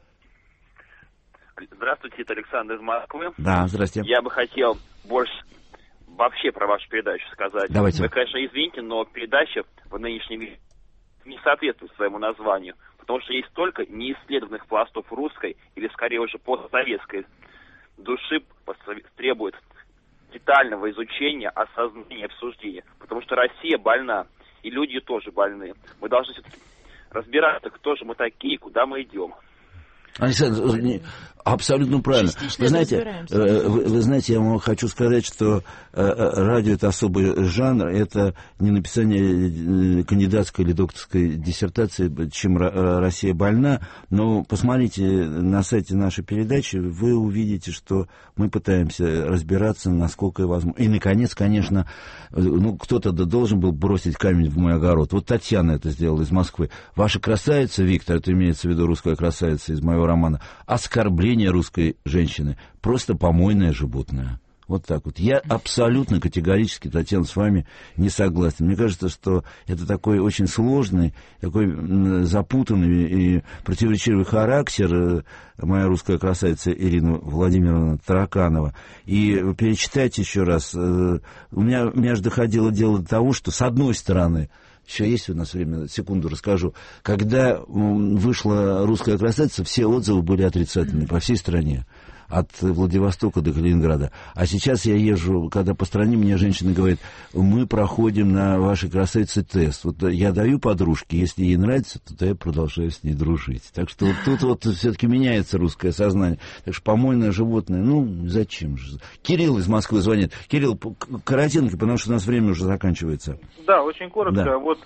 Здравствуйте, это Александр из Москвы. Да, здрасте. Я бы хотел больше вообще про вашу передачу сказать. Давайте. Вы, конечно, извините, но передача в нынешнем виде не соответствует своему названию, потому что есть столько неисследованных пластов русской, или скорее уже постсоветской души, требует детального изучения, осознания, обсуждения, потому что Россия больна, и люди тоже больны. Мы должны все-таки разбираться, кто же мы такие, куда мы идем. Александр, абсолютно правильно. Вы знаете, я вам хочу сказать, что радио — это особый жанр, это не написание кандидатской или докторской диссертации, чем Россия больна, но посмотрите на сайте нашей передачи, вы увидите, что мы пытаемся разбираться, насколько возможно. И, наконец, конечно, кто-то должен был бросить камень в мой огород. Вот Татьяна это сделала из Москвы. Ваша красавица, Виктор, это имеется в виду русская красавица из моего романа, оскорбление русской женщины, просто помойное животное. Вот так вот. Я абсолютно категорически, Татьяна, с вами не согласен. Мне кажется, что это такой очень сложный, такой запутанный и противоречивый характер, моя русская красавица Ирина Владимировна Тараканова. И перечитайте еще раз. У меня же доходило дело до того, что, с одной стороны, еще есть у нас время, секунду расскажу. Когда вышла «Русская красавица», все отзывы были отрицательные по всей стране. От Владивостока до Калининграда. А сейчас я езжу, когда по стране, мне женщина говорит, мы проходим на вашей красавице тест. Вот я даю подружке, если ей нравится, то я продолжаю с ней дружить. Так что вот тут вот все-таки меняется русское сознание. Так что помойное животное, зачем же? Кирилл из Москвы звонит. Кирилл, коротенько, потому что у нас время уже заканчивается. Да, очень коротко. Да. Вот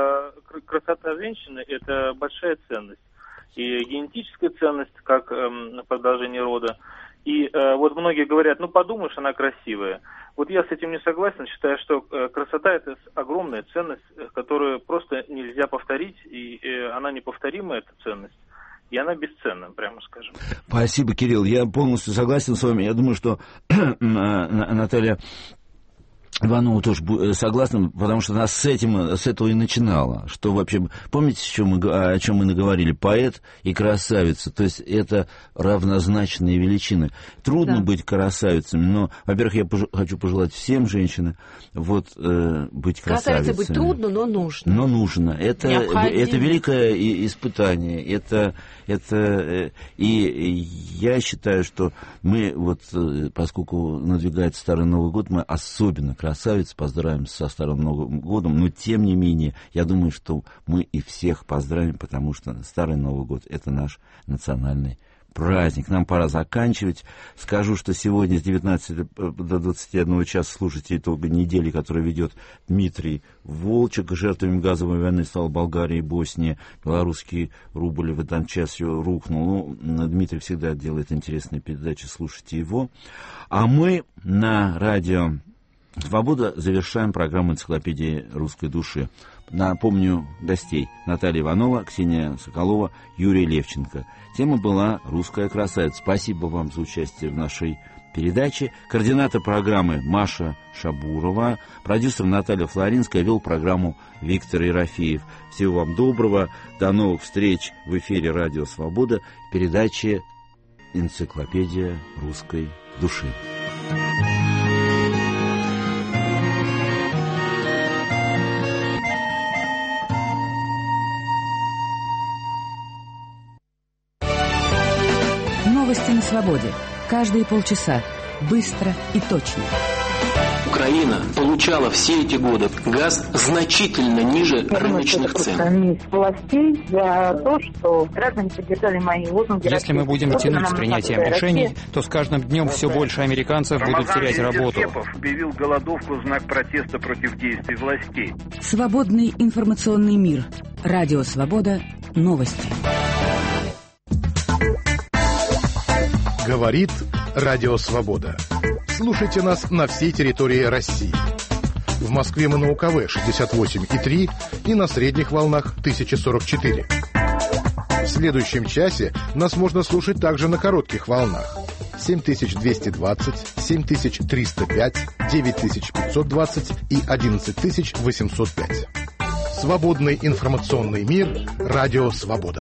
красота женщины – это большая ценность. И генетическая ценность, как продолжение рода. И вот многие говорят, подумаешь, она красивая. Вот я с этим не согласен, считаю, что красота – это огромная ценность, которую просто нельзя повторить, и она неповторимая, эта ценность. И она бесценна, прямо скажем. Спасибо, Кирилл. Я полностью согласен с вами. Я думаю, что Наталья Иванова тоже согласна, потому что она с этого и начинала. Что вообще, помните, о чем мы наговорили? Поэт и красавица. То есть это равнозначные величины. Трудно быть красавицами, но, во-первых, я хочу пожелать всем женщинам быть красавицами. Быть трудно, но нужно. Но нужно. Это великое испытание. И я считаю, что мы, поскольку надвигается Старый Новый год, мы особенно красавиц поздравим со Старым Новым годом, но тем не менее, я думаю, что мы и всех поздравим, потому что Старый Новый год — это наш национальный праздник. Нам пора заканчивать. Скажу, что сегодня с 19 до 21 часа слушайте итоги недели, которую ведет Дмитрий Волчек. Жертвами газовой войны стала Болгария и Босния. Белорусский рубль в этом часе рухнул. Дмитрий всегда делает интересные передачи, слушайте его. А мы на радио «Свобода» завершаем программу «Энциклопедия русской души». Напомню гостей: Наталья Иванова, Ксения Соколова, Юрий Левченко. Тема была «Русская красавица». Спасибо вам за участие в нашей передаче. Координатор программы Маша Шабурова, продюсер Наталья Флоринская, вел программу Виктор Ерофеев. Всего вам доброго, до новых встреч в эфире «Радио Свобода», передаче «Энциклопедия русской души». Новости на свободе. Каждые полчаса. Быстро и точно. Украина получала все эти годы газ значительно ниже рыночных цен. Властей за то, что граждане поддержали мои лозунги. Если мы будем тянуть с принятием решений, то с каждым днем все больше американцев будут терять работу. Объявил голодовку в знак протеста против действий властей. Свободный информационный мир. Радио Свобода. Новости. Говорит Радио Свобода. Слушайте нас на всей территории России. В Москве мы на УКВ 68,3 и на средних волнах 1044. В следующем часе нас можно слушать также на коротких волнах 7220, 7305, 9520 и 11805. Свободный информационный мир. Радио Свобода.